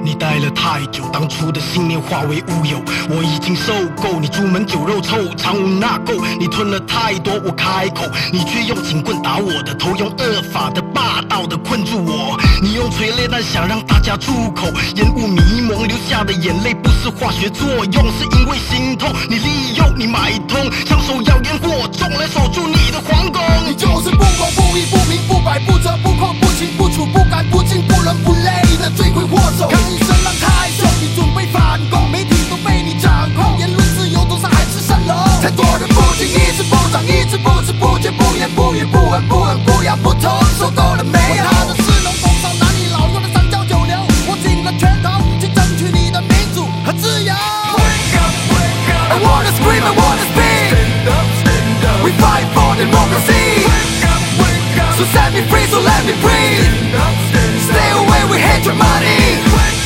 你待了太久，当初的信念化为乌有。我已经受够你朱门酒肉臭，藏污纳垢。你吞了太多，我开口，你却用警棍打我的头，用恶法的霸道的困住我。你用锤炼弹想让大家出口，烟雾迷蒙，流下的眼泪不是化学作用，是因为心痛。你利用，你买通，枪手要烟火中来守住你的皇宫。 你就是不公不义不明不白不折不扣不清不楚不敢不敬不伦不类的罪魁祸首。看你声浪太凶，你准备反攻，媒体都被你掌控，言论自由都是海市蜃楼。太多人不仅一直不长，一直不知不觉，不言不语不闻不闻不要不痛，受够了没有？他的是龙拱手拿你老弱的三教九流，握紧了拳头去争取你的民主和自由。I wanna scream, I wanna speak. We fight for democracy. So set me free, so let me breathe. Stay away, we hate your money.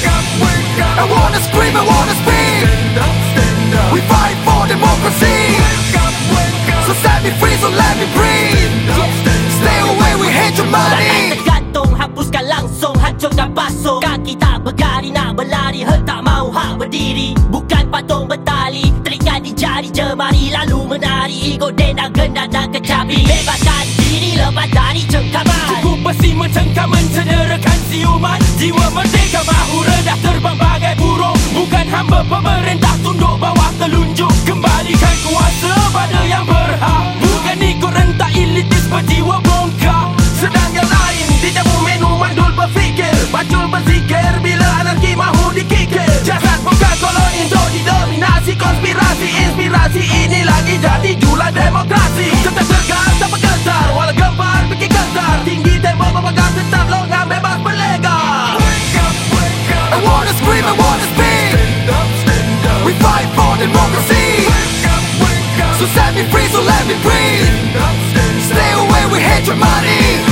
I wanna scream, I wanna speak. We fight for democracy. So set me free, so let me breathe. Stay away, we hate your money. Tergantung, hapuskan langsung, hancurkan basuh. Kaki tak bergari, nak berlari, hentak mau hak berdiri. Bukan patung bertali, terikat di jari jemari, lalu menari, ego dendang gendak dan kecapi. Bebaskan diri, lepas dari cengkaman. Cukup besi mencengkam, mencederakan siuman. Jiwa merdeka mahu rendah, terbang bagai burung. Bukan hamba pemerintah, tunduk bawah telunjuk. Kembalikan kuasa pada yang berhak. Bukan ikut rentak elitis berjiwa bongkar. Sedang yang lain dijamu minuman dul berfikir, bacul berzikir bila anarki mahu dikikir. Jasad bukan koloni untuk didominasi konspirasi. Inspirasi ini lagi jadi jualan demokrasi. Tetap tegar, tak bergetar, walau gempar bikin gentar. Tinggi tembok berpegang tetap longgar bebas berlegar. I wanna scream, I wanna speak. We fight for democracy. So set me free, so let me breathe. Stay away, we hate your money.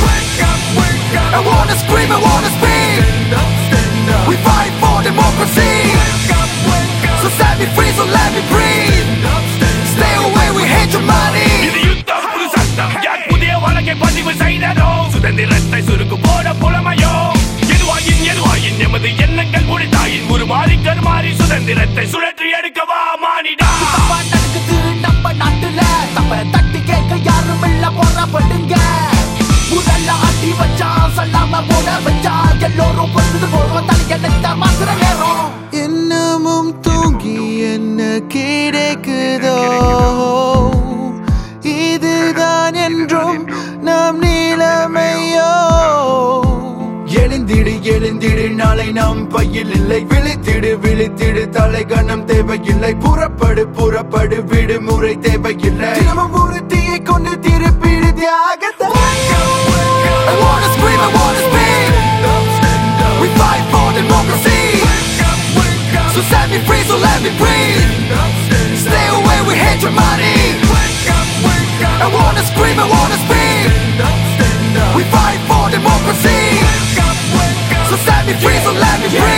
I wanna scream, I wanna speak. We fight for democracy. So set me free, so let me breathe. Stay away, we hate your money. இது யுத்தம் புது சட்டம் யார் புதிய வழக்கை பதிவு செய்ததோ சுதந்திரத்தை சுருக்கு போட புலமையோ எதுவாயின் எமது எண்ணங்கள் முடித்தாயின் ஒரு மாறி கருமாறி சுதந்திரத்தை சுழற்றி எடுக்கவா மானிடா. நடக்குது நம்ம நாட்டுல நம்ம தட்டி கேட்க யாரும் இல்ல போராப்படுங்க. முதல்ல அடி வச்சா சொல்லாம போட வச்சா எல்லோரும் பொழுது போடுவோம் தலையெடுத்த மாத்திர நேரம். இன்னமும் தூங்கி என்ன கிடைக்குதோ இதுதான் என்றும் நாம் நிலைமையோ. எழுந்திடு எழுந்திடு நாளை நாம் பையில் இல்லை. விழித்திடு விழித்திடு தலைகணம் தேவையில்லை. புறப்படு புறப்படு விடுமுறை தேவையில்லை. தினமும் ஒரு தீயை கொண்டு திருப்பிடு தியாகத்தை. I wanna scream, I wanna speak. We fight for democracy. So set me free, so let me breathe. Stay away, we hate your money. I wanna scream, I wanna speak. We fight for democracy. So set me free, so let me breathe.